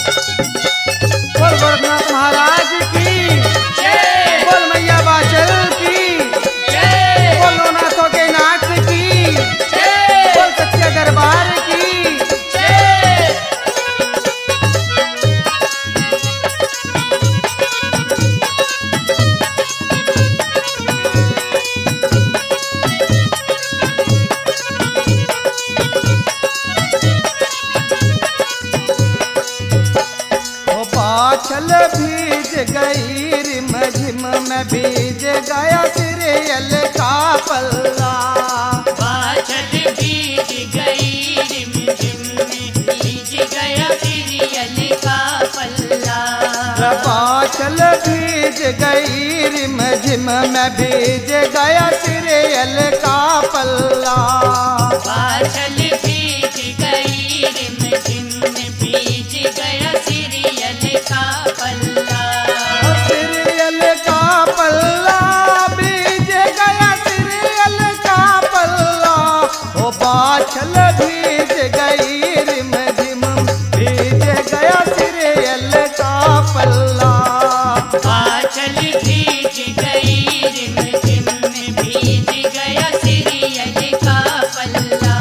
बोल गोरखनाथ महाराज की जय बोल मैया बाचल की जय बोल लोनाथों के नाथ की जय बोल सच्चे दरबार की जय। ओ बाछल भीज गई रिम झिम में भीज गया सिरियल का पल्ला बाछल भीज गई रिम झिम में भीज गया सिरियल का पल्ला। बाछल भीज गई रिम झिम में भीज गया सिरियल का पल्ला बाछल भीज गई रिम झिम में भीज गया सिरियल का पल्ला। सिरियल का पल्ला बीज गया सिरियल का पल्ला ओ बाछल भीज गई रिम झिम भीज गया सिरियल का पल्ला बाछल भीज गई रिम झिम में भीज गया सिरियल का पल्ला।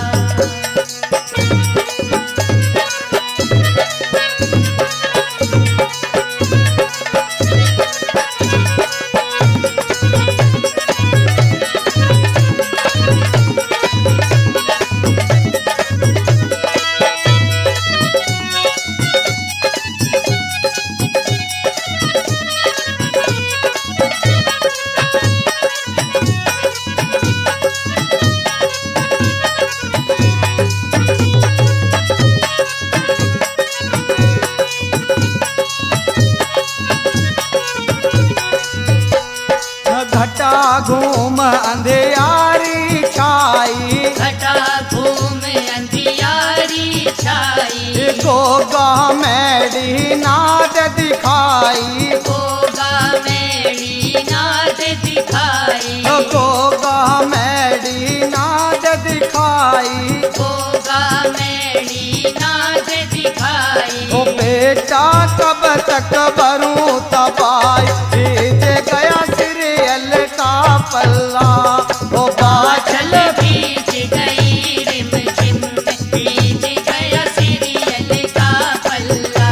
घटा घूम अंधियारी छाई घटा घूम अंधियारी छाई। गोगा मैडी नाद दिखाई गोगा मेरी नाद दिखाई। गोगा मैडी नाद दिखाई गोगा मेरी नाद दिखाई। ओ बेटा कब तक भरूं तपाई भीज गया सिरियल का पल्ला ओ बाछल बाछल भीज गई रिम झिम में भीज गया सिरियल का पल्ला।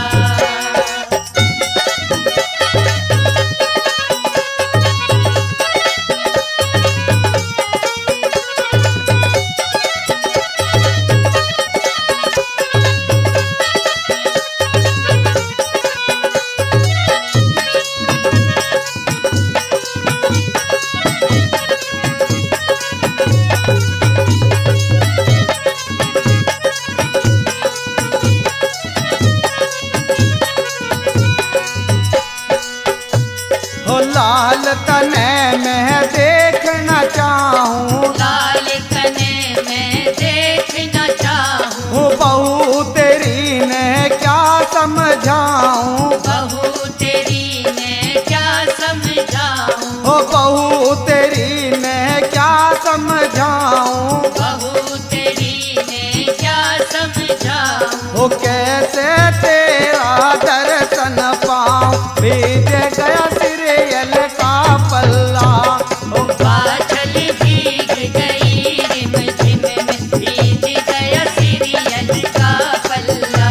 हो लाल तने में देखना चाहूं लाल तने मैं देखना चाहूँ। हो बहू तेरी ने क्या समझाऊं बहू तेरी ने क्या समझाऊँ। हो बहू तेरी ने क्या समझाऊं बहू तेरी ने क्या समझाऊँ। हो कैसे तेरा दर्शन पाऊं भीज गया सिरियल का पल्ला ओ बाछल भीग गई रिम झिम में भीज गया सिरियल का पल्ला।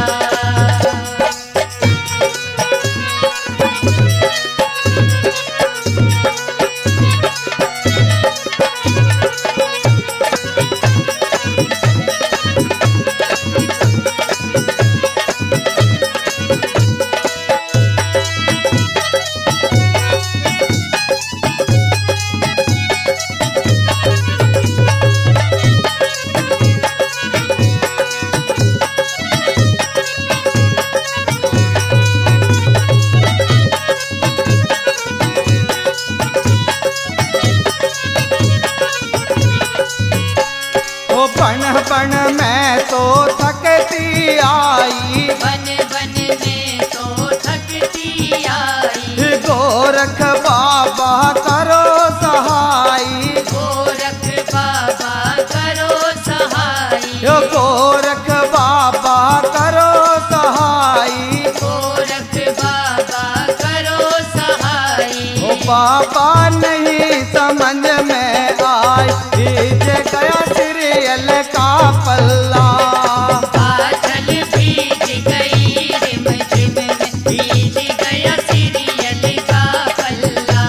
बाबा नहीं समझ में आए, भीज गया सीरियल का पल्ला। बादल भीज गई रिमझिम में, भीज गया सीरियल का पल्ला।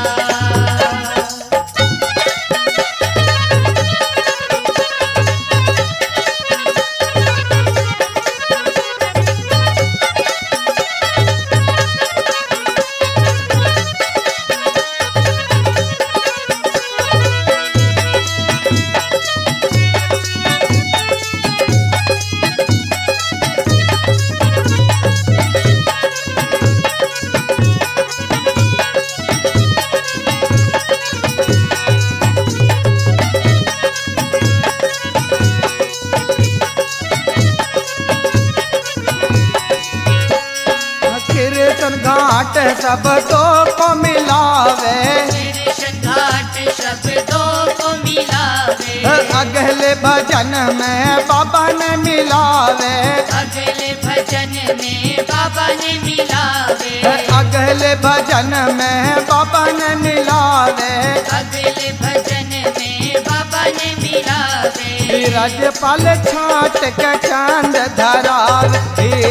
कृष्ण घाट शब्दों को मिलावे, कृष्ण घाट शब्दों को मिलावे, अगले भजन में बाबा ने मिलावे, अगले भजन में बाबा ने मिलावे, अगले भजन में बाबा ने मिलावे। अगले भजन में बाबा ने मिलावे। राजपाल छाट के चांद धरावे,